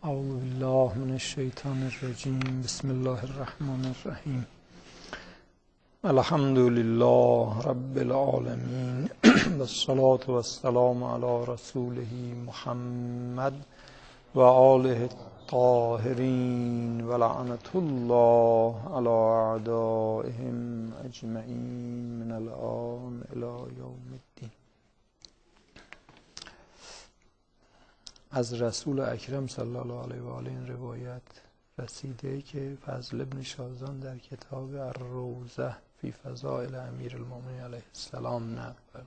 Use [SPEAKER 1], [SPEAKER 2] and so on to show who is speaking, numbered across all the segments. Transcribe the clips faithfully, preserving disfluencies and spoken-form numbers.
[SPEAKER 1] اعوذ بالله من الشیطان الرجیم. بسم الله الرحمن الرحیم. الحمد لله رب العالمین والصلاة والسلام علی رسوله محمد و آله الطاهرین و لعنة الله علی اعدائهم اجمعین من الآن الی یوم الدین. از رسول اکرم صلی الله علیه و آله این روایت رسیده که فضل ابن شازان در کتاب الروضه فی فضائل امیر المؤمنین علیه السلام نقل: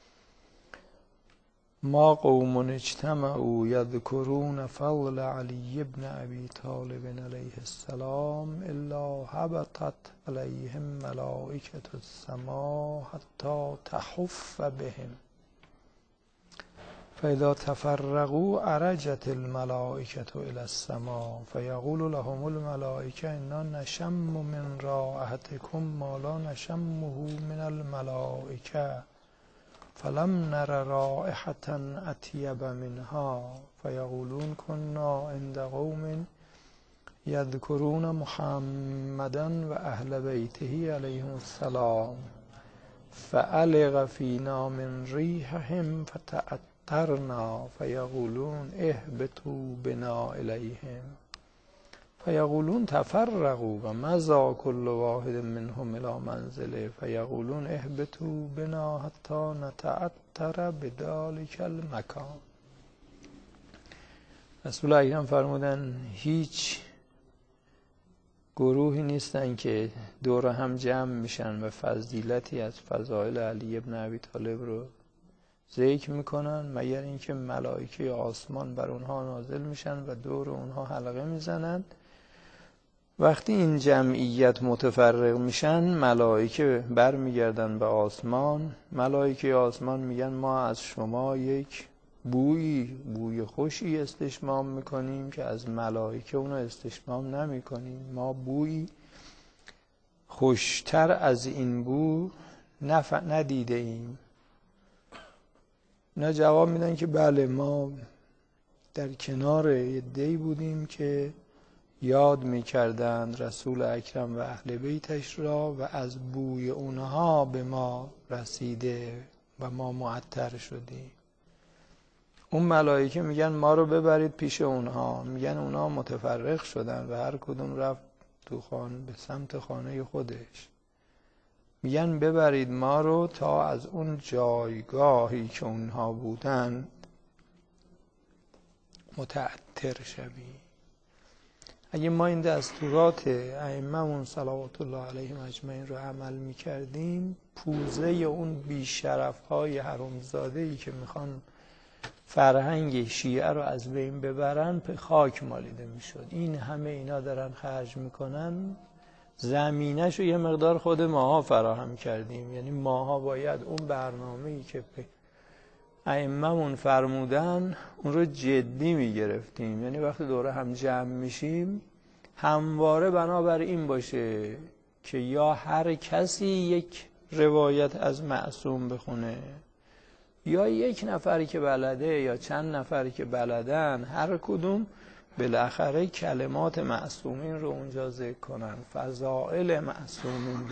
[SPEAKER 1] ما قوم اجتمعوا یذکرون فضل علی ابن ابی طالب علیه السلام الا هبطت علیهم ملائکة السماء حتی تحف بهم، فإذا تفرقوا عرجت الملائكة إلى السماء فيقول لهم الملائكة إنا نشم من رائحتكم ما لا نشمه من الملائكة فلم نر رائحة أطيب منها، فيقولون كنا عند قوم يذكرون محمدا وأهل بيته عليهم السلام فألغ فينا من ريحهم فتأت ترنا فیقولون اهبطوا بنا الیهم فیقولون تفرقوا و مضى كل واحد منهم الى منزله فیقولون اهبطوا بنا حتی نتعطر بذلك المکان. رسول اکرم فرمودن هیچ گروهی نیستن که دور هم جمع میشن و فضیلتی از فضائل علی ابن ابی طالب رو ذکر میکنن مگر اینکه ملائکه آسمان بر اونها نازل میشن و دور اونها حلقه میزنن. وقتی این جمعیت متفرق میشن ملائکه بر میگردن به آسمان، ملائکه آسمان میگن ما از شما یک بوی بوی خوشی استشمام میکنیم که از ملائکه اونو استشمام نمیکنیم، ما بوی خوشتر از این بو نف... ندیده ایم. اینا جواب میدن که بله، ما در کنار عده‌ای بودیم که یاد میکردند رسول اکرم و اهل بیتش را و از بوی اونها به ما رسیده و ما معطر شدیم. اون ملائکه میگن ما رو ببرید پیش اونها، میگن اونها متفرق شدن و هر کدوم رفت تو خانه به سمت خانه خودش. میگن ببرید ما رو تا از اون جایگاهی که اونها بودن متعطر شویم. اگه ما این دستورات ائمه‌مون صلوات الله علیهم اجمعین رو عمل میکردیم، پوزه اون بیشرف‌های حرامزاده‌ای که میخوان فرهنگ شیعه رو از بین ببرن به خاک مالیده میشد. این همه اینا دارن خرج میکنن، زمینش رو یه مقدار خود ماها فراهم کردیم. یعنی ماها باید اون برنامه‌ای که ائمه‌مون فرمودن اون رو جدی میگرفتیم. یعنی وقتی دوره هم جمع میشیم همواره بنابر این باشه که یا هر کسی یک روایت از معصوم بخونه یا یک نفری که بلده یا چند نفری که بلدن هر کدوم بالاخره کلمات معصومین رو اونجا ذکر کنن، فضائل معصومین رو.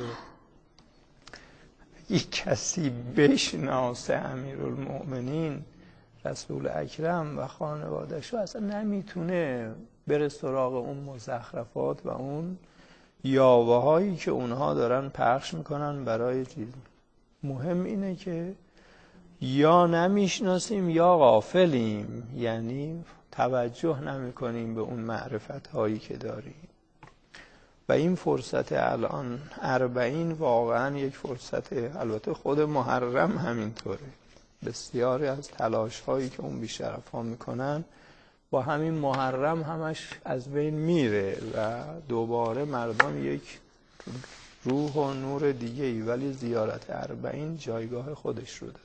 [SPEAKER 1] یک کسی بشناسه امیرالمؤمنین رسول اکرم و خانواده‌اش رو اصلا نمیتونه بره سراغ اون مزخرفات و اون یاوه هایی که اونها دارن پخش میکنن برای چیز. مهم اینه که یا نمیشناسیم یا غافلیم، یعنی توجه نمی کنیم به اون معرفت هایی که داریم. و این فرصت الان اربعین واقعا یک فرصت، البته خود محرم همینطوره، بسیاری از تلاش هایی که اون بیشرف ها میکنن با همین محرم همش از بین میره و دوباره مردم یک روح و نور دیگه ای، ولی زیارت اربعین جایگاه خودش رو داره.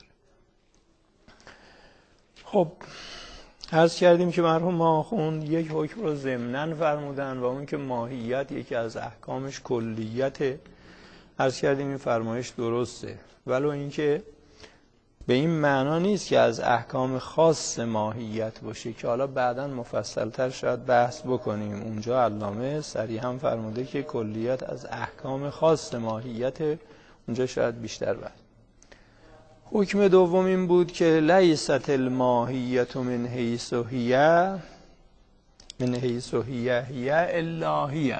[SPEAKER 1] خب عرض کردیم که مرحوم آخوند یک حکم رو ضمناً فرمودن و اون که ماهیت یکی از احکامش کلیته. عرض کردیم این فرمایش درسته، ولو اینکه به این معنا نیست که از احکام خاص ماهیت باشه که حالا بعداً مفصل‌تر شاید بحث بکنیم. اونجا علامه صریحاً فرموده که کلیت از احکام خاص ماهیت، اونجا شاید بیشتر بحث. حکم دوم این بود که لیست الماهیت من حیث هی من حیث هی هی الا هی،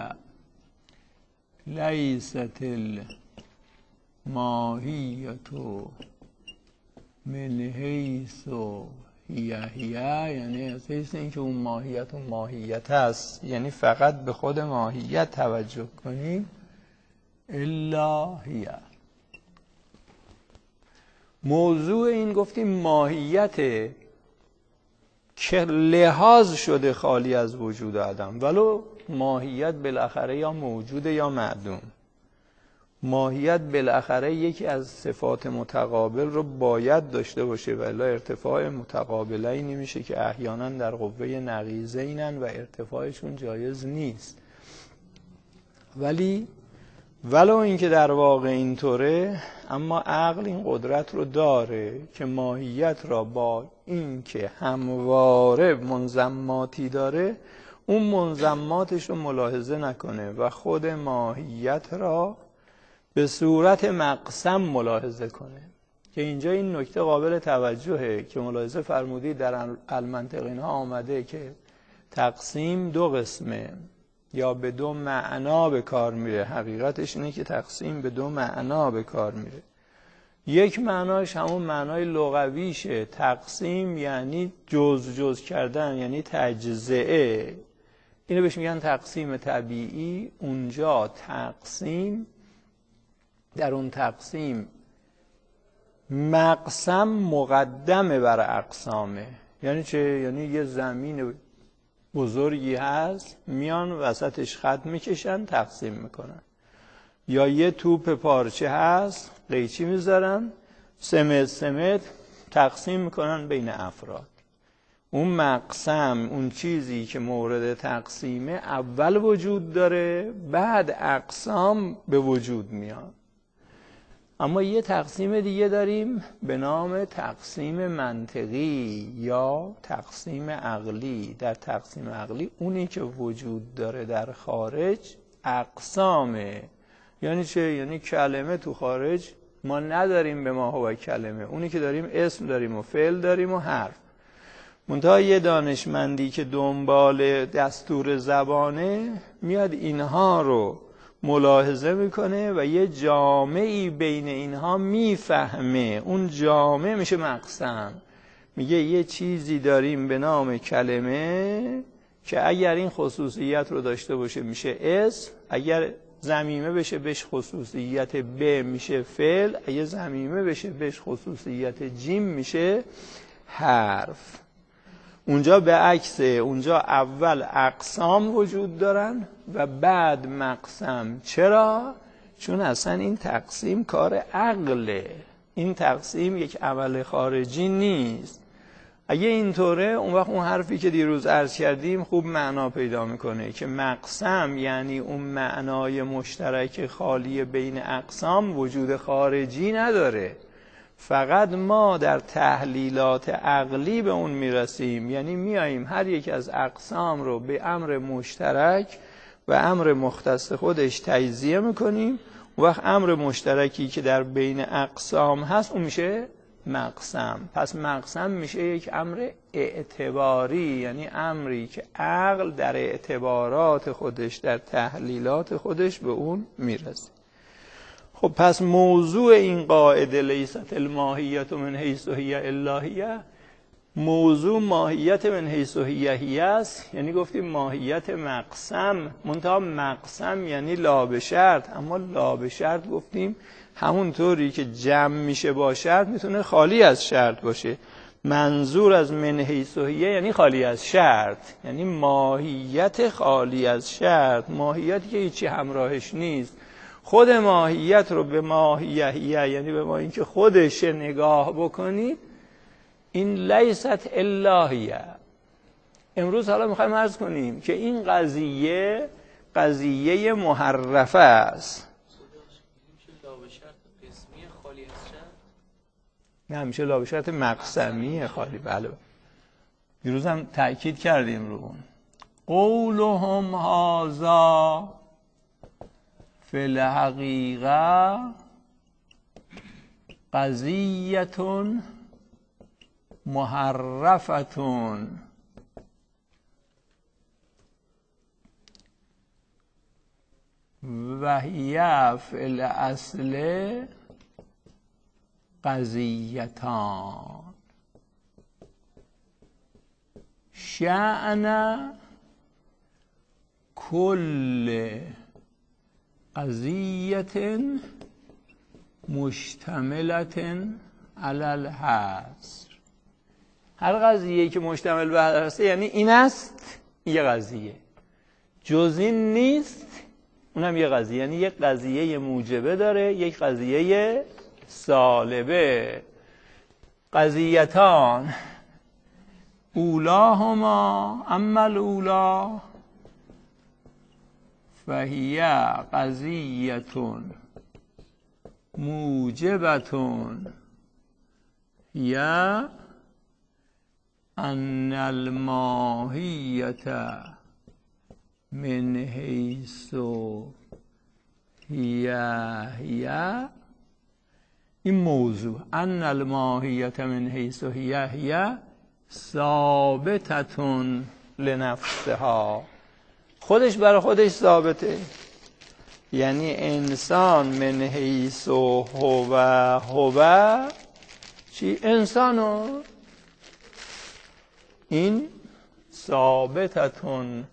[SPEAKER 1] لیست الماهیت من حیث هی هی، یعنی از حیث این که اون ماهیت اون ماهیت هست، یعنی فقط به خود ماهیت توجه کنیم. الا هی، موضوع این گفتیم ماهیت که لحاظ شده خالی از وجود آدم، ولو ماهیت بالاخره یا موجوده یا معدوم. ماهیت بالاخره یکی از صفات متقابل رو باید داشته باشه، ولی ارتفاع متقابلینی میشه که احیانا در قوه نقیضینن و ارتفاعشون جایز نیست. ولی ولو اینکه در واقع اینطوره، اما عقل این قدرت رو داره که ماهیت را با اینکه همواره منضماتی داره، اون منضماتش رو ملاحظه نکنه و خود ماهیت را به صورت مقسم ملاحظه کنه. که اینجا این نکته قابل توجهه که ملاحظه فرمودی در المنطقین ها آمده که تقسیم دو قسمه یا به دو معنا به کار میره. حقیقتش اینه که تقسیم به دو معنا به کار میره. یک معناش همون معنای لغویشه، تقسیم یعنی جز جز کردن، یعنی تجزئه. اینو بهش میگن تقسیم طبیعی. اونجا تقسیم، در اون تقسیم مقسم مقدمه بر اقسامه. یعنی چه؟ یعنی یه زمین بزرگی هست، میان وسطش خط میکشن تقسیم میکنن. یا یه توپ پارچه هست، قیچی میذارن، سمت سمت تقسیم میکنن بین افراد. اون مقسم، اون چیزی که مورد تقسیمه اول وجود داره، بعد اقسام به وجود میان. اما یه تقسیم دیگه داریم به نام تقسیم منطقی یا تقسیم عقلی. در تقسیم عقلی اونی که وجود داره در خارج اقسامه. یعنی چه؟ یعنی کلمه تو خارج ما نداریم به ما هو کلمه، اونی که داریم اسم داریم و فعل داریم و حرف. منتها یه دانشمندی که دنبال دستور زبانه میاد اینها رو ملاحظه میکنه و یه جامعی بین اینها میفهمه. اون جامعه میشه مقسم. میگه یه چیزی داریم به نام کلمه که اگر این خصوصیت رو داشته باشه میشه اسم، اگر ضمیمه بشه بهش خصوصیت ب میشه فعل، اگر ضمیمه بشه بهش خصوصیت جیم میشه حرف. اونجا به عکسه، اونجا اول اقسام وجود دارن و بعد مقسم. چرا؟ چون اصلا این تقسیم کار عقله، این تقسیم یک عمل خارجی نیست. اگه اینطوره اون وقت اون حرفی که دیروز عرض کردیم خوب معنا پیدا میکنه که مقسم یعنی اون معنای مشترک خالی بین اقسام وجود خارجی نداره. فقط ما در تحلیلات عقلی به اون میرسیم، یعنی میاییم هر یک از اقسام رو به امر مشترک و امر مختص خودش تجزیه میکنیم. و وقت امر مشترکی که در بین اقسام هست اون میشه مقسم. پس مقسم میشه یک امر اعتباری، یعنی امری که عقل در اعتبارات خودش، در تحلیلات خودش به اون میرسه. خب پس موضوع این قاعده لیست الماهیت من حیث هی الا هی، موضوع ماهیت من حیث هی هی است. یعنی گفتیم ماهیت مقسم، منتها مقسم یعنی لا به شرط. اما لا به شرط گفتیم همونطوری که جمع میشه با شرط میتونه خالی از شرط باشه. منظور از من حیث هی یعنی خالی از شرط، یعنی ماهیت خالی از شرط، ماهیتی که هیچی همراهش نیست. خود ماهیت رو به ماهیه یعنی به ما اینکه خودش نگاه بکنید، این لیست الا هی. امروز حالا میخوایم عرض کنیم که این قضیه قضیه محرفه است.
[SPEAKER 2] نه همیشه لا به شرط مقسمیه خالی. بله دیروز هم تأکید کردیم رو اون. قولهم هذا فی الحقیقه قضیة محرفة و هی فی الاصل قضیتان شأن کل قضیة مشتملة علی الحصر. هر قضیه‌ای که مشتمل بر حصر یعنی این است یه قضیه، جز این نیست اونم یه قضیه. یعنی یک قضیه موجبه داره، یک قضیه سالبه. قضیتان اولاهما اما الاولا فهی قضیة موجبتون یا ان الماهیت من حیث هی هی این موضوع ان الماهیت من حیث هی هی ثابتتون لنفسها، خودش برای خودش ثابته. یعنی انسان من حیث هو هو چی؟ انسانو این ثابتتون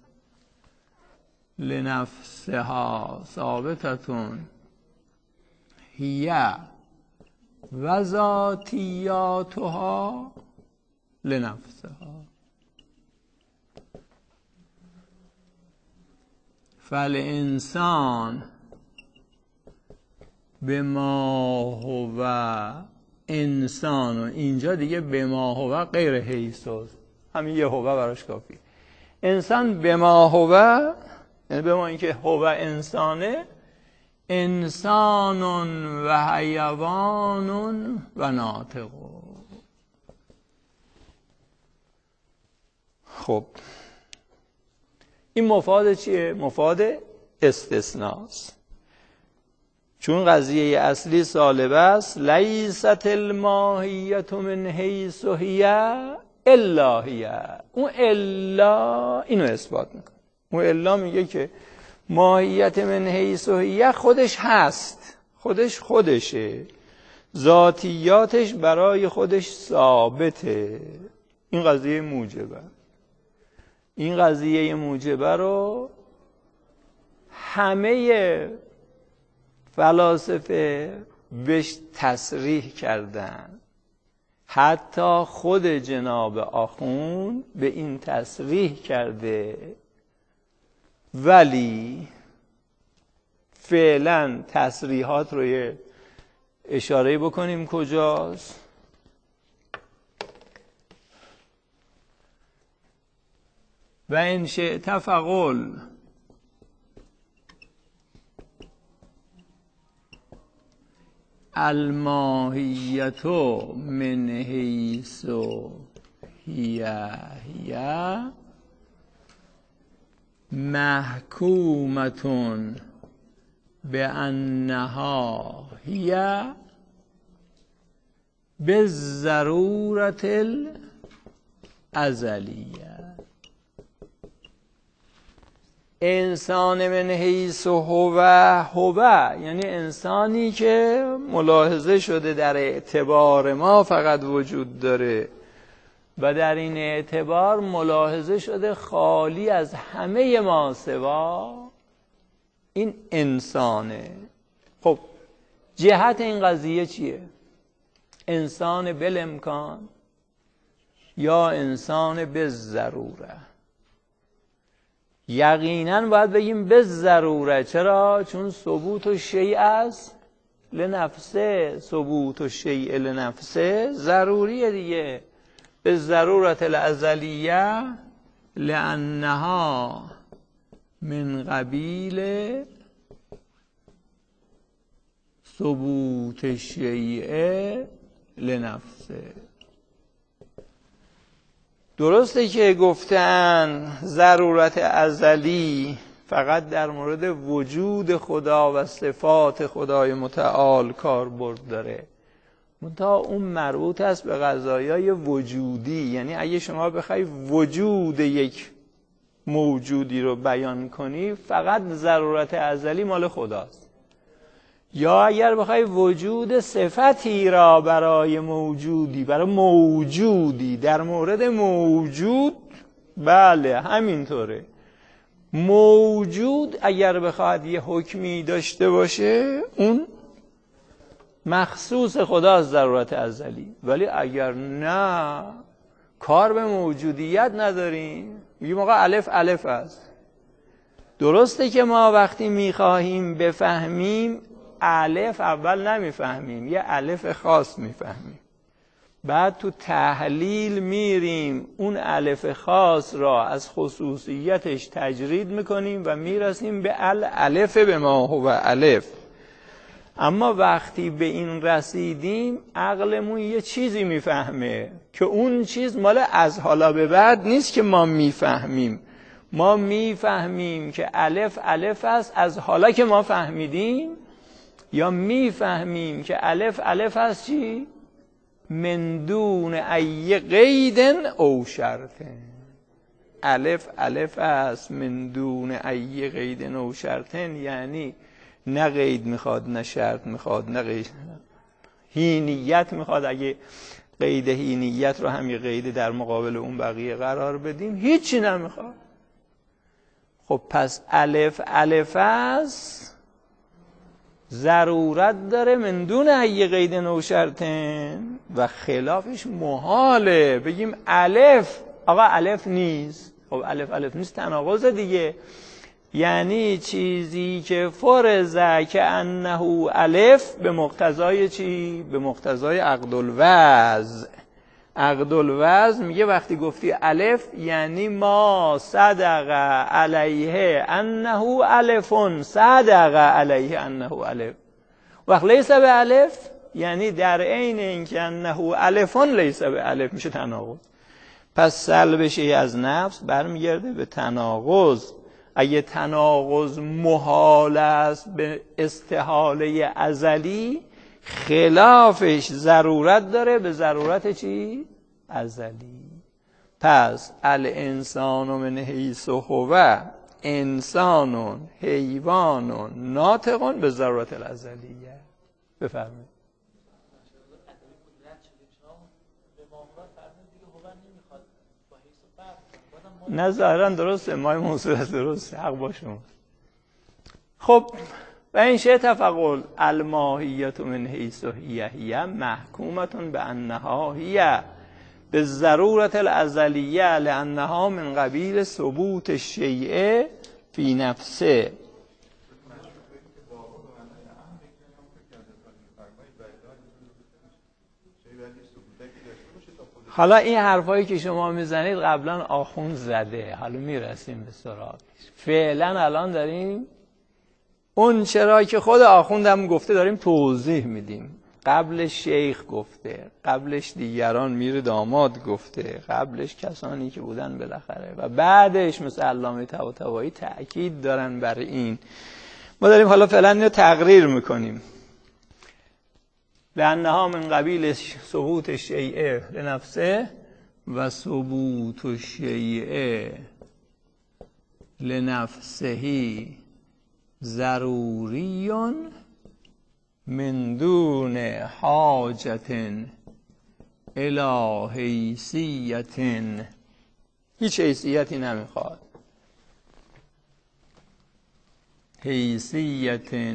[SPEAKER 2] لنفسها، ثابتتون هی و ذاتیاتها لنفسها. فالانسان بما هو انسان، و اینجا دیگه بما هو غیر حیث، همین یه هو براش کافی. انسان بما هو یعنی بما اینکه هو انسانه، انسان و حیوان و ناطق. خب این مفاد چیه؟ مفاد استثناست. چون قضیه اصلی سالبه است، لیست الماهیت من حیث هی الا هی. اون الا اینو اثبات میکنه. اون الا میگه که ماهیت من حیث هی خودش هست، خودش خودشه، ذاتیاتش برای خودش ثابته. این قضیه موجبه. این قضیه موجبه رو همه فلاسفه بهش تصریح کردن، حتی خود جناب آخوند به این تصریح کرده، ولی فعلا تصریحات رو یه اشاره بکنیم کجاست. و ان شئت فقل الماهیت من حیث هی هی محکومتون به انها هی به ضرورت الازلیه. انسان من حیث هو هو یعنی انسانی که ملاحظه شده در اعتبار ما فقط وجود داره و در این اعتبار ملاحظه شده خالی از همه ما سوا، این انسانه. خب جهت این قضیه چیه؟ انسان بالامکان یا انسان بالضروره؟ یقینا باید بگیم به ضروره. چرا؟ چون ثبوت و شیء است لنفسه، ثبوت و شیء لنفسه ضروریه دیگه. به ضرورت الازلیه لانها من قبیل ثبوت شیء لنفسه. درسته که گفتن ضرورت ازلی فقط در مورد وجود خدا و صفات خدای متعال کاربرد داره، منتها اون مربوط است به قضایای وجودی. یعنی اگه شما بخوای وجود یک موجودی رو بیان کنی فقط ضرورت ازلی مال خداست، یا اگر بخوای وجود صفتی را برای موجودی برای موجودی در مورد موجود، بله همینطوره. موجود اگر بخواد یه حکمی داشته باشه اون مخصوص خداست ضرورت ازلی، ولی اگر نه کار به موجودیت نداریم میگیم آقا الف الف است. درسته که ما وقتی میخواهیم بفهمیم الف اول نمیفهمیم، یه الف خاص میفهمیم، بعد تو تحلیل میریم اون الف خاص را از خصوصیتش تجرید میکنیم و میرسیم به الالف به ما هو الف. اما وقتی به این رسیدیم عقلمون یه چیزی میفهمه که اون چیز مال از حالا به بعد نیست که ما میفهمیم. ما میفهمیم که الف الف است از حالا که ما فهمیدیم، یا میفهمیم که الف الف است چی؟ من دون ای قید او شرط. الف الف است من دون ای قید او شرط، یعنی نه قید میخواد نه شرط میخواد نه قید هینیت میخواد. اگه قید هینیت رو هم یه قید در مقابل اون بقیه قرار بدیم هیچی نمیخواد. خب پس الف الف است ضرورت داره من دون ای قید او شرطن، و خلافش محاله بگیم الف آقا الف نیست. خب الف الف نیست تناقض دیگه. یعنی چیزی که فرضه که انه الف به مقتضای چی؟ به مقتضای عقد الوضع. عقد الوضع میگه وقتی گفتی الف یعنی ما صدق علیه انه الفون، صدق علیه انه الف. وقت لیس به الف یعنی در عین اینکه انه الفون لیس به الف، میشه تناقض. پس سلبش از نفس برمیگرده به تناقض. اگه تناقض محال است به استحاله ازلی، خلافش ضرورت داره به ضرورت چی؟ ازلی. پس الانسان من حیث هو انسان حیوان ناطق به ضرورت الازلیه. بفرمایید. نه ظاهرا درسته، مای موصول است، درسته، حق با شما. خب و این شیء تفقل الماهیت من حیث هی هی محکومتون به انها هی به ضرورت الازلیه لانها من قبیل ثبوت الشیء فی نفسه. حالا این حرفایی که شما میزنید قبلا آخوند زده، حالا میرسیم به سراغش. فعلا الان داریم اون چرا که خود آخوندم گفته داریم توضیح میدیم. قبلش شیخ گفته، قبلش دیگران میر داماد گفته، قبلش کسانی که بودن بالاخره، و بعدش مثل علامه طباطبایی تأکید دارن بر این. ما داریم حالا فعلا اینو تقریر میکنیم. لأنها من قبیل ثبوت الشیء لنفسه و ثبوت الشیء لنفسه ضروری من دون حاجت الی حیثیت. هیچ حیثیتی نمیخواد. حیثیت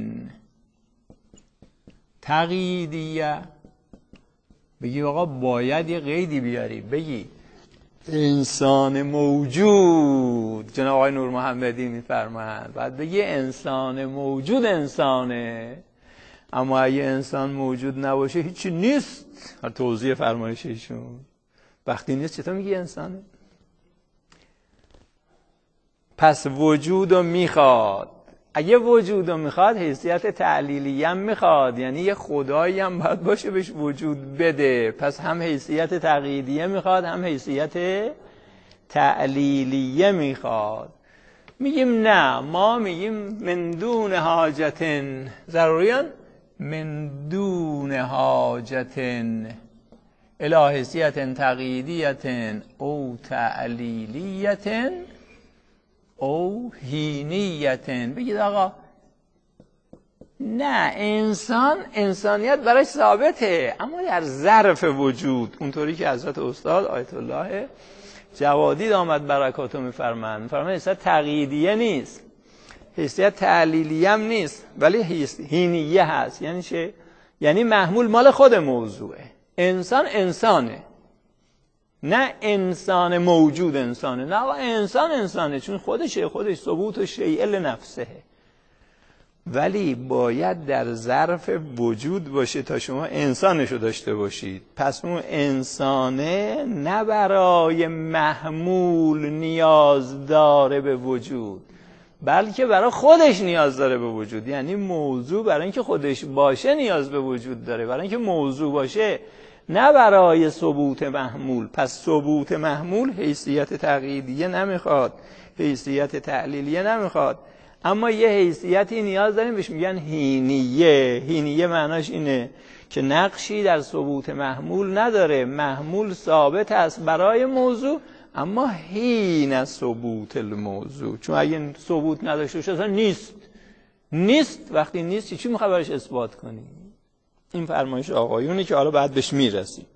[SPEAKER 2] تقییدیه. بگی آقا باید یه قیدی بیاری، بگی انسان موجود، جناب آقای نور محمدی میفرمایند بعد بگی انسان موجود انسانه، اما اگه انسان موجود نباشه هیچی نیست. توضیح فرمایششون وقتی نیست چطور میگی انسانه؟ پس وجود رو میخواد. اگه وجود رو میخواد حیثیت تعلیلی هم میخواد، یعنی یه خدایی هم باید باشه بهش وجود بده. پس هم حیثیت تقییدیه میخواد، هم حیثیت تعلیلیه میخواد. میگیم نه، ما میگیم من دون حاجتن ضروریان من دون حاجتن الی حیثیت تقییدیت او تعلیلیت او هینیت. بگید آقا نه، انسان انسانیت براش ثابته، اما در ظرف وجود، اونطوری که حضرت استاد آیت الله جوادی دامت برکاتو میفرمند، میفرمند حیثیت تقییدیه نیست، حیثیت تعلیلیه هم نیست، ولی هینیه هست. یعنی چه؟ یعنی محمول مال خود موضوعه. انسان انسانه، نه انسان موجود انسانه، نه انسان انسانه، چون خودشه، خودش ثبوت و شیء لنفسه، ولی باید در ظرف وجود باشه تا شما انسانشو داشته باشید. پس اون انسانه نه برای محمول نیاز داره به وجود، بلکه برای خودش نیاز داره به وجود. یعنی موضوع برای اینکه خودش باشه نیاز به وجود داره، برای اینکه موضوع باشه، نه برای ثبوت محمول. پس ثبوت محمول حیثیت تقییدیه نمیخواد، حیثیت تعلیلیه نمیخواد، اما یه حیثیتی نیاز داریم بهش میگن هینیه. هینیه معناش اینه که نقشی در ثبوت محمول نداره، محمول ثابت است برای موضوع، اما هین ثبوت الموضوع، چون اگه ثبوت نداشته باشه اصلا نیست. نیست وقتی نیست چی میخوای براش اثبات کنی؟ این فرمایش آقایونی که حالا بعد بهش میرسی.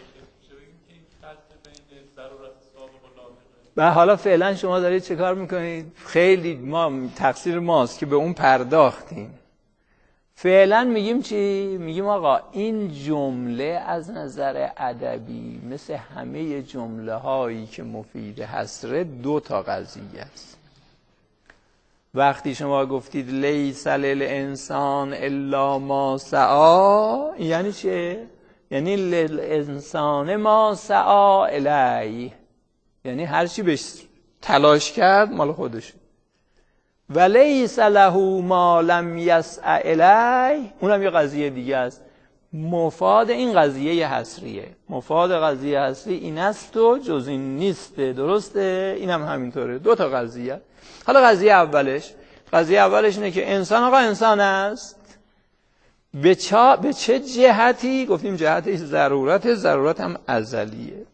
[SPEAKER 2] و حالا فعلا شما دارید چه کار میکنید؟ خیلی ما تقصیر ماست که به اون پرداختیم. فعلا میگیم چی؟ میگیم آقا این جمله از نظر ادبی مثل همه جمله هایی که مفید حصره دو تا قضیه است. وقتی شما گفتید لیس للانسان الا ما سعی، یعنی چه؟ یعنی للانسان ما سعی الیه، یعنی هر چی بهش تلاش کرد مال خودشه. و لیس له ما لم یسع الیه، اونم یه قضیه دیگه است. مفاد این قضیه حصریه، مفاد قضیه حصری این است و جز این نیسته. درسته؟ اینم همینطوره، دو تا قضیه. حالا قضیه اولش، قضیه اولش اینه که انسان آقا انسان است. به چه به چه جهتی؟ گفتیم جهتش ضرورت، ضرورت هم ازلیه.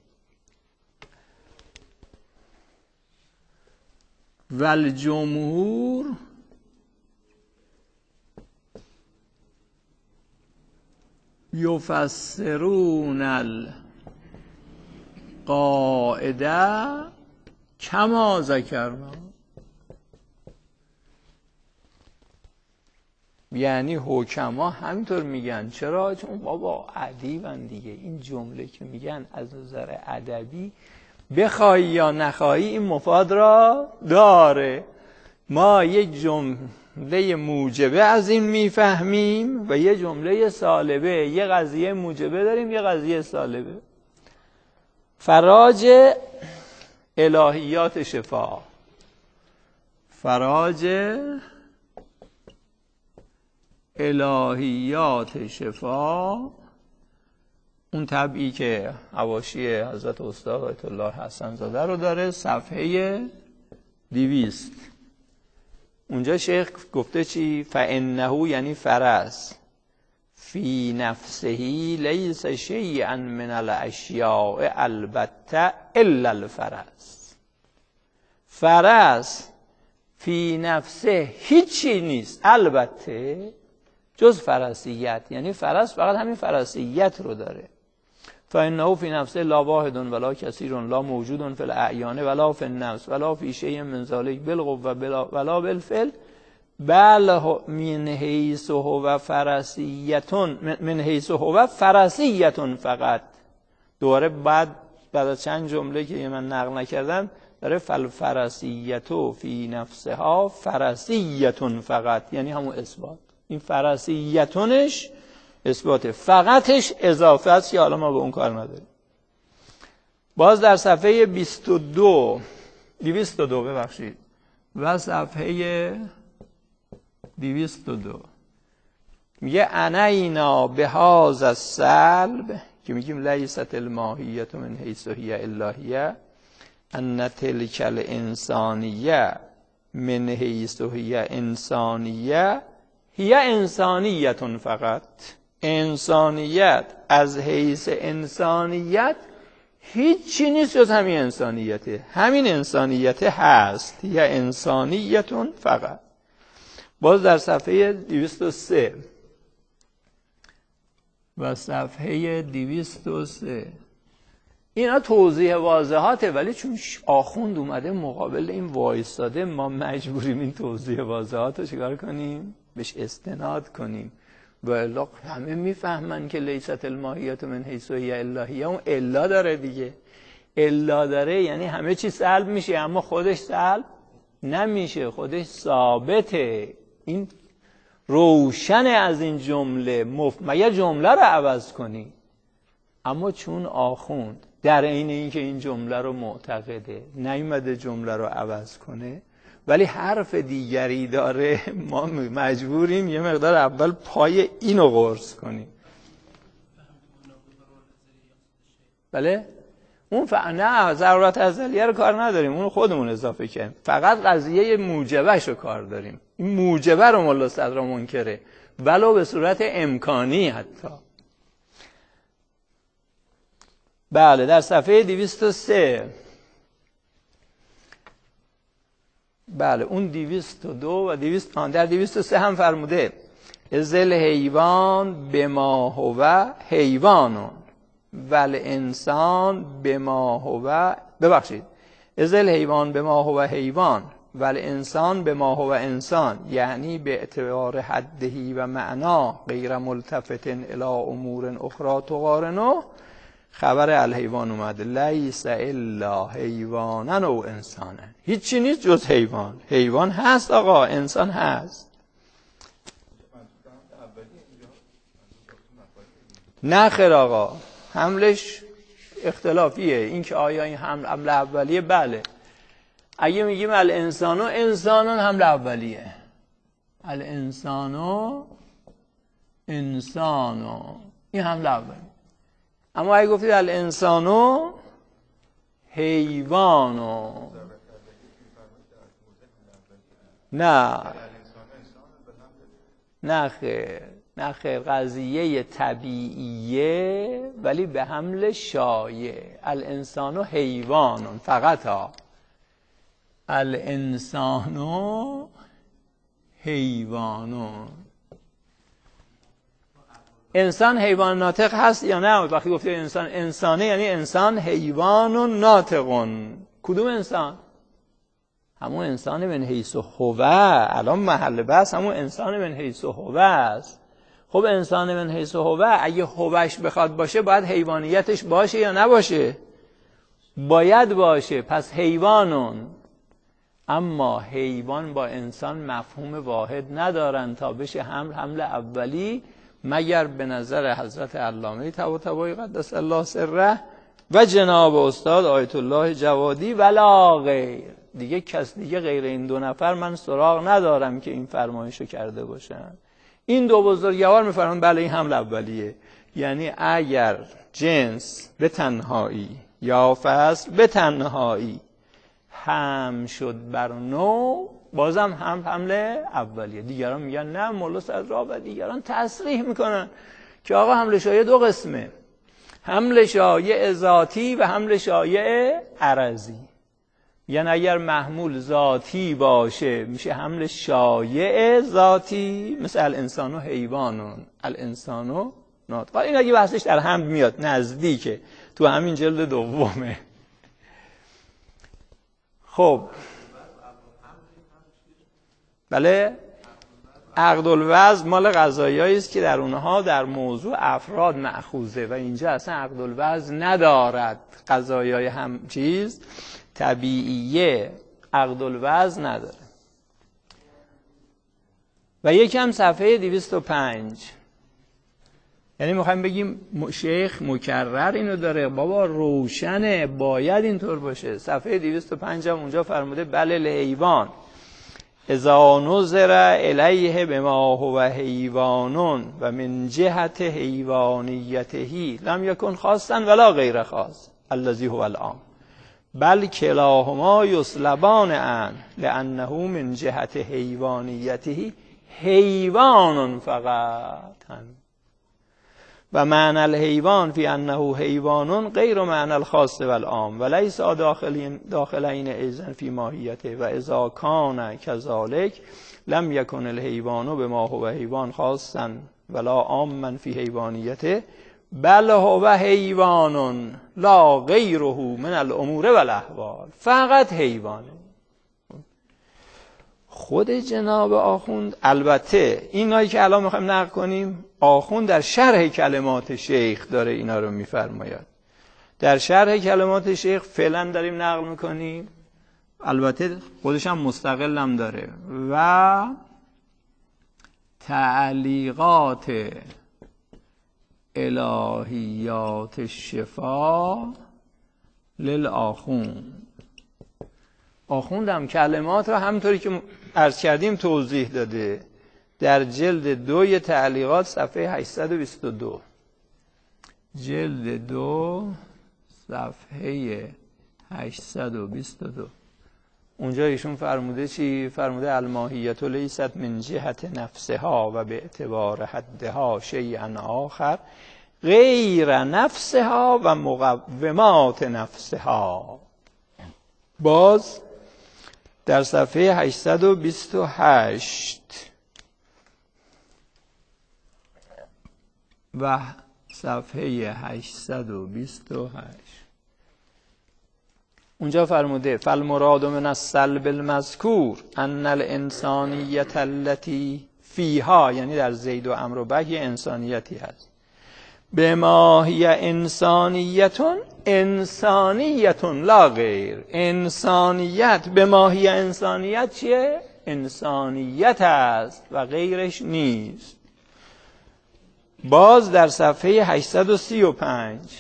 [SPEAKER 2] والجمهور یفسرون القاعده کما ذکرنا، یعنی حکما همینطور میگن. چرا؟ چون بابا ادیبن دیگه. این جمله که میگن از نظر ادبی بخوای یا نخوای این مفاد را داره. ما یک جمله موجبه از این میفهمیم و یه جمله سالبه. یه قضیه موجبه داریم، یه قضیه سالبه. فراج الهیات شفا، فراج الهیات شفا، اون طبعی که حواشی حضرت استاد آیت الله حسن زاده رو داره، صفحه دویست. اونجا شیخ گفته چی؟ فانه، یعنی فرس، فی نفسه لیس شیئا من الاشیاء البته الا الفرس. فرس فی نفسه هیچی نیست البته جز فرسیت، یعنی فرس فقط همین فرسیت رو داره. فانه فی نفسه لا واحد ولا کثیر لا موجود فی الاعیان ولا فی النفس ولا فی شیء من ذلک بالقوه ولا بالفعل بل من حیث هو فرسیت، من حیث هو فرسیت فقط. دوباره بعد بعد از چند جمله که من نقل نکردم داره فالفرسیت فی نفسها فرسیت فقط، یعنی همون اثبات. این فرسیتونش اثبات، فقطش اضافه است که حالا ما به اون کار نداریم. باز در صفحه بیست و دو دویست و دو ببخشید و صفحه دویست و دو میگه انینا به هذا السلب که میگیم لیست الماهیت من حیث هی الهیه ان تلک الانسانیه من حیث هی انسانیه هی انسانیت فقط. انسانیت از حیث انسانیت هیچی نیست جز همین انسانیته. همین انسانیت هست یا انسانیتون فقط. باز در صفحه دویست و سه و صفحه دویست و سه اینا توضیح واضحاته، ولی چون آخوند اومده مقابل این وایستاده ما مجبوریم این توضیح واضحات رو چیکار کنیم؟ بهش استناد کنیم. و الا همه میفهمن که لیست الماهیت من حیث هی الهیه اون الا داره دیگه. الا داره یعنی همه چی سلب میشه اما خودش سلب نمیشه، خودش ثابته. این روشن از این جمله مف... مگه جمله رو عوض کنی؟ اما چون آخوند در عین اینکه این جمله رو معتقده نیومده جمله رو عوض کنه ولی حرف دیگری داره، ما مجبوریم یه مقدار اول پای اینو قرص کنیم. بله؟ اون ف... نه ضرورت ازلیه رو کار نداریم، اون خودمون اضافه کنیم، فقط قضیه موجبش رو کار داریم. این موجبه رو ملا صدرا منکره ولو به صورت امکانی حتی. بله در صفحه دویست و سه بله اون دویست و دو و دویست آن در دویست و سه هم فرموده ازل حیوان بما هو حیوانون ول انسان بما هو ببخشید ازل حیوان بما هو حیوان ول انسان بما هو انسان، یعنی به اعتبار حدهی و معنا غیر ملتفت الی امور اخرى تقارنه. خبر الحیوان اومده لیس الا حیوانن و انسانن، هیچی نیست جز حیوان. حیوان هست آقا، انسان هست. نه خیر آقا، حملش اختلافیه. این که آیا این حمل حمل اولیه؟ بله. اگه میگیم الانسانو انسانان حمل اولیه، الانسانو انسانو این حمل اولیه. اما اگه گفتید الانسانو حیوانو نه نه خیر نه خیر قضیه طبیعیه ولی به حمل شایع. الانسانو حیوانون فقط ها، الانسانو حیوانون. انسان حیوان ناطق هست یا نه؟ وقتی گفته انسان انسانه یعنی انسان حیوان و ناطقون. کدوم انسان؟ همون انسان من حیث هو. الان محل بحث همون انسان من حیث هو است. خب انسان من حیث هو اگه هوش بخواد باشه باید حیوانیتش باشه یا نباشه؟ باید باشه. پس حیوانون. اما حیوان با انسان مفهوم واحد ندارن تا بشه حمل حمل اولی، مگر به نظر حضرت علامه طباطبایی قدس الله سره و جناب استاد آیت الله جوادی ولا غیر. دیگه کس دیگه غیر این دو نفر من سراغ ندارم که این فرمایشو کرده باشن. این دو بزرگوار میفرمایند بله این حمل اولیه، یعنی اگر جنس به تنهایی یا فصل به تنهایی هم شد بر نوع بازم هم حمله اولیه. دیگران میگن نه مولا صدرا و دیگران تصریح میکنن که آقا حمل شایع دو قسمه، حمل شایع ذاتی و حمل شایع عرضی. یعنی اگر محمول ذاتی باشه میشه حمل شایع ذاتی، مثل الانسانو حیوانون الانسانو ناطق. این اگه بحثش در حمل میاد نزدیکه، تو همین جلد دومه. خب بله عقد الوضع مال قضایایی است که در اونها در موضوع افراد مأخوذه و اینجا اصلا عقد الوضع ندارد. قضایای هم چیز طبیعیه عقد الوضع نداره. و یکم صفحه دویست و پنج، یعنی میخوایم بگیم شیخ مکرر اینو داره، بابا روشنه باید اینطور باشه. صفحه دویست و پنج هم اونجا فرموده بله الحیوان اذا نظر الیه بما هو حیوان و من جهت حیوانیته لم یکن خاصا ولا غیر خاص الذی هو العام بل کلاهما یسلبان عن لانه من جهت حیوانیته حیوان فقط. و معنی الحیوان فی انه حیوان غیر معنی الخاص و العام و لیس داخلین داخلین ایضا فی ماهیته و اذا کان کذالک لم یکن الحیوان بما هو حیوان خاصا ولا عاما فی حیوانیته بل هو حیوان لا غیره من الامور و الاحوال. فقط حیوانه. خود جناب آخوند، البته اینایی که الان میخوایم نقل کنیم آخوند در شرح کلمات شیخ داره اینا رو میفرماید. در شرح کلمات شیخ فعلا داریم نقل میکنیم، البته خودش هم مستقل هم داره. و تعلیقات الهیات الشفا للآخوند. آخوند هم کلمات رو همونطوری که عرض کردیم توضیح داده در جلد دوی تعلیقات صفحه هشتصد و بیست و دو. جلد دو صفحه هشتصد و بیست و دو. اونجا ایشون فرموده چی؟ فرموده الماهیت لیست من جهت نفسها و به اعتبار حدها شیئا آخر غیر نفسها و مقومات نفسها. باز در صفحه هشتصد و بیست و هشت و صفحه هشتصد و بیست و هشت اونجا فرموده فالمراد من السلب المذکور ان الانسانیت التي فیها، یعنی در زید و عمرو و بک یه انسانیتی هست، به ما هی انسانیتون انسانیتون لا غیر. انسانیت به ما هی انسانیت چیه؟ انسانیت است و غیرش نیست. باز در صفحه هشتصد و سی و پنج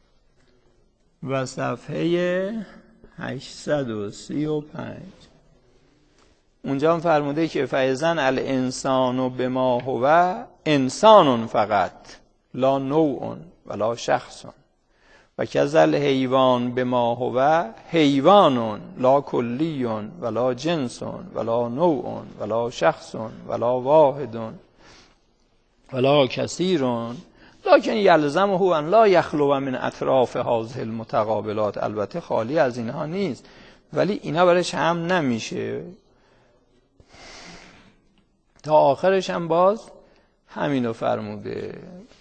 [SPEAKER 2] و صفحه هشتصد و سی و پنج اونجا هم فرموده که فایزن الانسان بما هو انسان فقط لا نوع ولا شخص و کذل حیوان بما هو حیوان لا کلی ولا جنس ولا نوع ولا شخص ولا واحد ولا کثیر لکن یلزمه ان لا یخلو من اطراف هذه المتقابلات. البته خالی از اینها نیست ولی اینا برش هم نمیشه. تا آخرش هم باز همینو فرموده.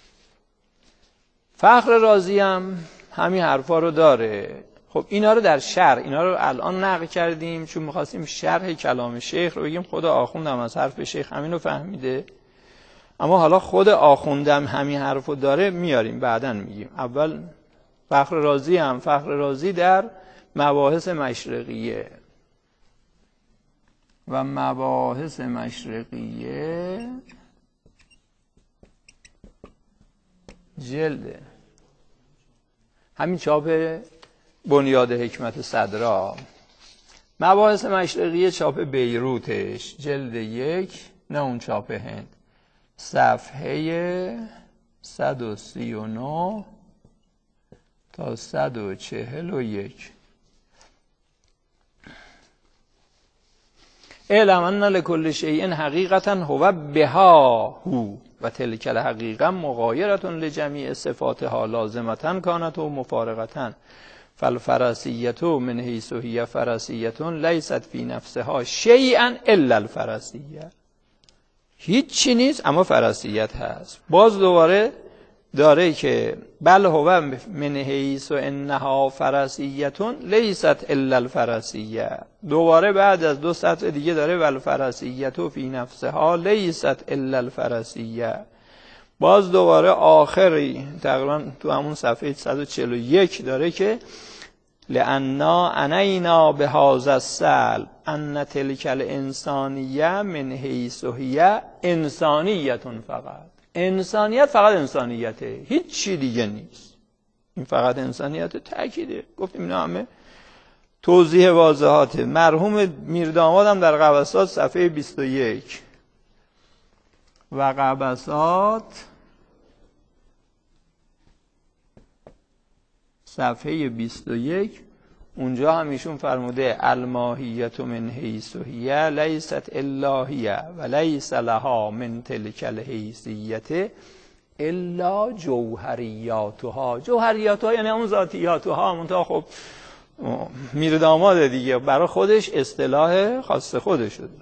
[SPEAKER 2] فخر رازی هم همین حرفا رو داره. خب اینا رو در شرح، اینا رو الان نقل کردیم چون می‌خواستیم شرح کلام شیخ رو بگیم. خود آخوندم از حرف شیخ همین رو فهمیده، اما حالا خود آخوندم همین حرف رو داره میاریم بعدن میگیم. اول فخر رازی هم فخر رازی در مباحث مشرقیه و مباحث مشرقیه جلد همین چاپ بنیاد حکمت صدرا. مباحث مشرقیه چاپ بیروتش جلد یک، نه اون چاپ هند، صفحه صد و سی و نه تا صد و چهل و یک. اعلم ان لکل شیء حقیقتا هو بها هو و تلک الحقیقه مغایرة لجمیع صفاتها لازمتا کانت و مفارقتا فالفراسیة من حیث هی فراسیة لیست فی نفسها شیئا الا الفراسیه. هیچی نیست اما فراسیت هست. باز دوباره داره که بل هو من حیث انها فراسیتون لیست الا الفراسیه. دوباره بعد از دو سطر دیگه داره ول فراسیت فی نفسها لیست الا الفراسیه. باز دوباره آخری تقریبا تو همون صفحه صد و چهل و یک داره که لأننا انینا بهذا السلب ان تلک الانسانیه من حیث هی انسانیت فقط. انسانیت فقط انسانیته، هیچ چی دیگه نیست. این فقط انسانیت تأکیده. گفتیم اینا همه توضیح واضحات مرحوم میردامادم در قبسات صفحه بیست و یک و قبسات صفحه بیست و یک، اونجا هم ایشون فرموده الماهیت من حیث هی لیست الا هی و لیس لها من تلک الحیثیت الا جوهریاتها. جوهریاتها یعنی همون ذاتیاتها، منتها خب میرداماد دیگه برای خودش اصطلاح خاص خودش شده.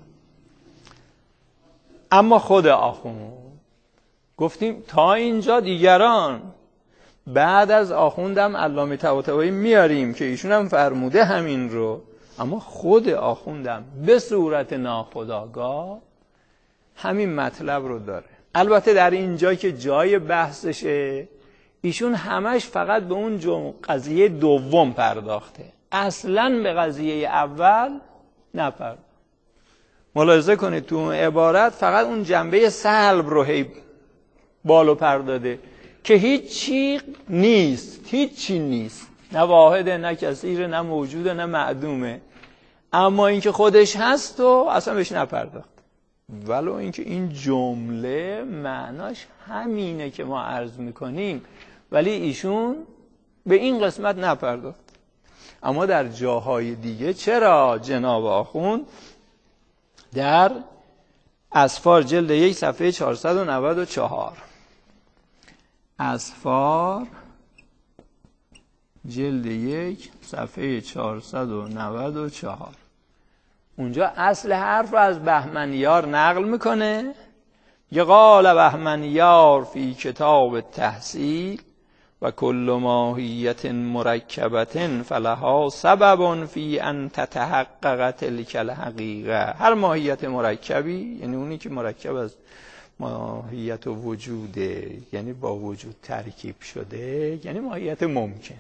[SPEAKER 2] اما خود آخوند گفتیم تا اینجا دیگران بعد از آخوندم علامه طباطبایی میاریم که ایشون هم فرموده همین رو، اما خود آخوندم به صورت ناخودآگاه همین مطلب رو داره. البته در اینجا که جای بحثشه ایشون همش فقط به اون قضیه دوم پرداخته، اصلاً به قضیه اول نپرداخته. ملاحظه کنید تو اون عبارت فقط اون جنبه سلب رو هی بالو پر داده که هیچی نیست، هیچی نیست، نه واحده نه کثیره نه موجوده نه معدومه، اما اینکه خودش هست و اصلا بهش نپرداخت. ولو اینکه این جمله معناش همینه که ما عرض میکنیم، ولی ایشون به این قسمت نپرداخت. اما در جاهای دیگه چرا جناب آخوند در اسفار جلد یک صفحه چهارصد و نود و چهار، اسفار جلد یک صفحه چهارصد و نود و چهار، اونجا اصل حرف رو از بهمنیار نقل میکنه. یه قال بهمنیار فی کتاب تحصیل و کل ماهیت مرکبت فلها سبب فی ان تتحقق تلک الحقیقه. هر ماهیت مرکبی یعنی اونی که مرکب از ماهیت و وجوده، یعنی با وجود ترکیب شده، یعنی ماهیت ممکن،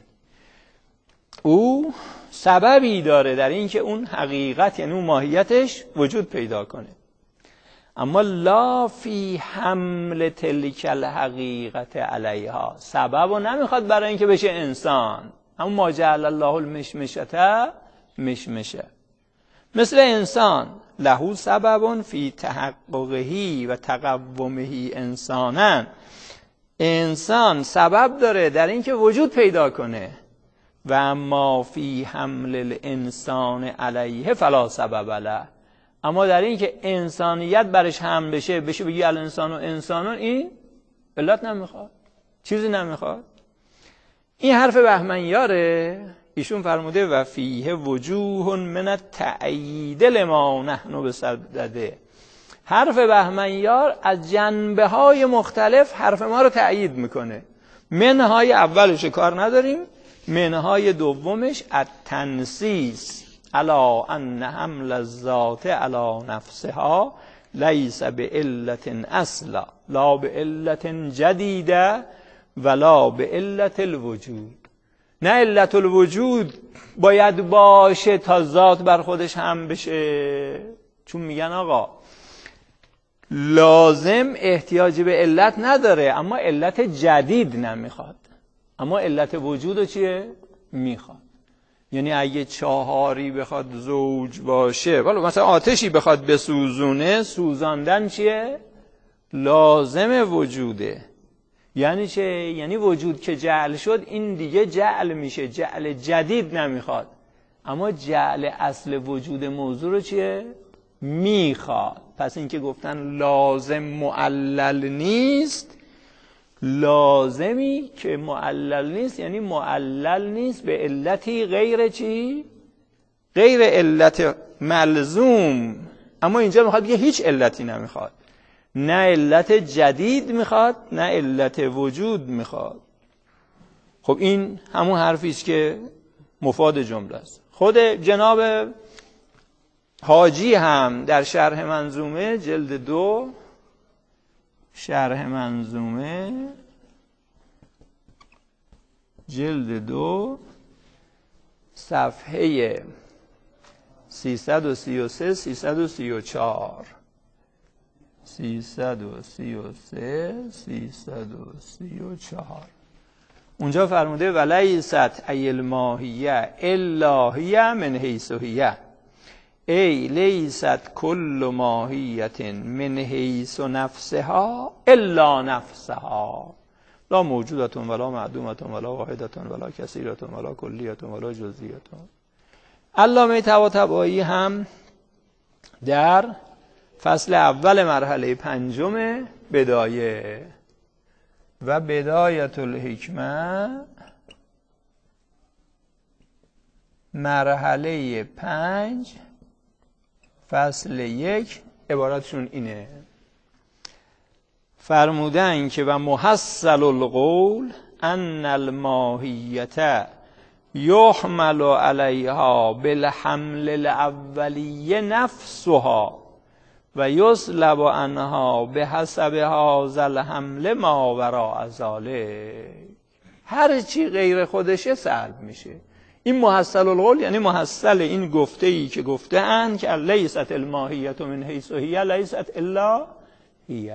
[SPEAKER 2] او سببی داره در این که اون حقیقت یعنی اون ماهیتش وجود پیدا کنه. اما لا فی حمل تلک الحقیقت علیها، سبب رو نمیخواد برای اینکه بشه انسان. اما ما جعل الله المشمشة مشمشه، مثل انسان له سبب فی تحققه و تقومه انسانا، انسان سبب داره در اینکه وجود پیدا کنه. و اما فی حمل الانسان علیه فلا سبب له، اما در این که انسانیت برش حمل بشه بشه بگی الانسان و انسانون، این علت نمیخواد، چیزی نمیخواد. این حرف بهمنیاره. ایشون فرموده و فیه وجوه من التأیید لما نحن بصدده. حرف بهمنیار از جنبه های مختلف حرف ما رو تأیید میکنه. منهای اولش کار نداریم، منهای دومش التنسیس علا ان حمل الذات علا نفسها لیس بعلت اصلا لا بعلت جدیده ولا بعلت الوجود. نه علت الوجود باید باشه تا ذات بر خودش هم بشه، چون میگن آقا لازم احتیاج به علت نداره اما علت جدید نمیخواد، اما علت وجود چیه؟ میخواد. یعنی اگه چهاری بخواد زوج باشه، ولی مثلا آتشی بخواد بسوزونه، سوزاندن چیه؟ لازم وجوده. یعنی چه؟ یعنی وجود که جعل شد این دیگه جعل میشه، جعل جدید نمیخواد، اما جعل اصل وجود موضوع رو چیه؟ میخواد. پس این که گفتن لازم معلل نیست، لازمی که معلل نیست یعنی معلل نیست به علتی غیر چی؟ غیر علت ملزوم. اما اینجا میخواد بگه هیچ علتی نمیخواد، نه علت جدید میخواد نه علت وجود میخواد. خب این همون حرفی است که مفاد جمله است. خود جناب حاجی هم در شرح منظومه جلد دو، شرح منظومه جلد دو صفحه سیصد و سی و سه سیصد و سی و چهار سیصد و سی و سه سیصد و سی و چهار اونجا فرموده ولیست ای الماهیه الا هی من حیث هی، ای لیست کل ماهیت من حیث نفسها الا نفسها، لا موجودت ولا معدومت ولا واحدت ولا کثیرت ولا کلیت ولا جزئیت. علامه طباطبایی هم در فصل اول مرحله پنجم بدایه و بدایت الحکمه مرحله پنج فصل یک عبارتشون اینه، فرمودن که و محصل القول ان الماهیت یحمل علیها بالحمل الاولیه نفسها و یسلب عنها به حسب هذا الحمل ما وراء ذلک، هر چی غیر خودشه سلب میشه. این محصل القول یعنی محصل این گفته ای که گفته اند که لیست الماهیت من حیث هی لیست الا هی.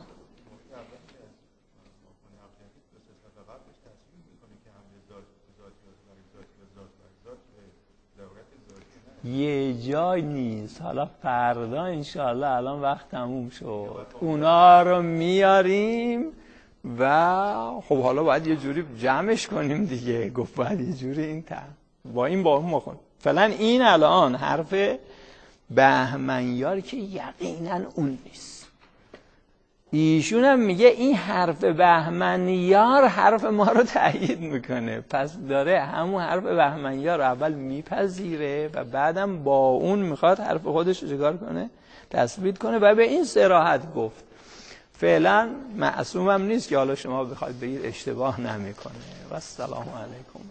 [SPEAKER 2] یه جای نیست، حالا فردا انشاءالله، الان وقت تموم شد، اونا رو میاریم و خب حالا باید یه جوری جمعش کنیم دیگه، گفت باید یه جوری این تا با این با هم بخون. فعلا این الان حرف بهمنیار که یقینا اون نیست، ایشون هم میگه این حرف بهمنیار حرف ما رو تایید میکنه، پس داره همون حرف بهمنیار رو اول میپذیره و بعدم با اون میخواد حرف خودش رو چیکار کنه، تثبیت کنه و به این صراحت گفت. فعلا معصوم هم نیست که حالا شما بخواید بگید اشتباه نمیکنه. و السلام علیکم.